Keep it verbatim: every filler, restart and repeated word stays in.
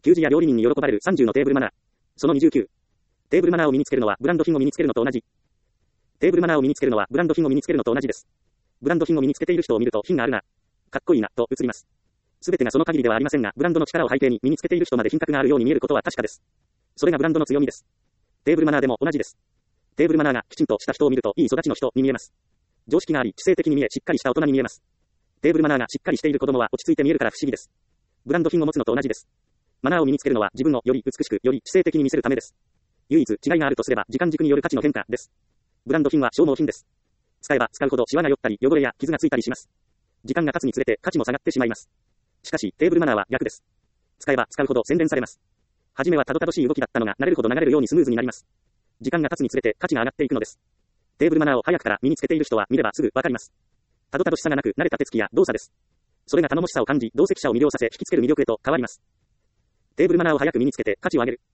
給仕や料理人に喜ばれるさんじゅうのテーブルマナー。そのにじゅうきゅう。テーブルマナーを身につけるのはブランド品を身につけるのと同じ。テーブルマナーを身につけるのはブランド品を身につけるのと同じです。ブランド品を身につけている人を見ると品があるな、かっこいいな、と映ります。すべてがその限りではありませんが、ブランドの力を背景に身につけている人まで品格があるように見えることは確かです。それがブランドの強みです。テーブルマナーでも同じです。テーブルマナーがきちんとした人を見るといい育ちの人に見えます。常識があり、知性的に見え、しっかりした大人に見えます。テーブルマナーがしっかりしている子供は落ち着いて見えるから不思議です。ブランド品を持つのと同じです。マナーを身につけるのは自分をより美しく、より知性的に見せるためです。唯一違いがあるとすれば時間軸による価値の変化です。ブランド品は消耗品です。使えば使うほどシワが寄ったり汚れや傷がついたりします。時間が経つにつれて価値も下がってしまいます。しかしテーブルマナーは逆です。使えば使うほど洗練されます。はじめはたどたどしい動きだったのが慣れるほど流れるようにスムーズになります。時間が経つにつれて価値が上がっていくのです。テーブルマナーを早くから身につけている人は見ればすぐわかります。たどたどしさがなく慣れた手つきや動作です。それが頼もしさを感じ同席者を魅了させ引きつける魅力へと変わります。テーブルマナーを早く身につけて価値を上げる。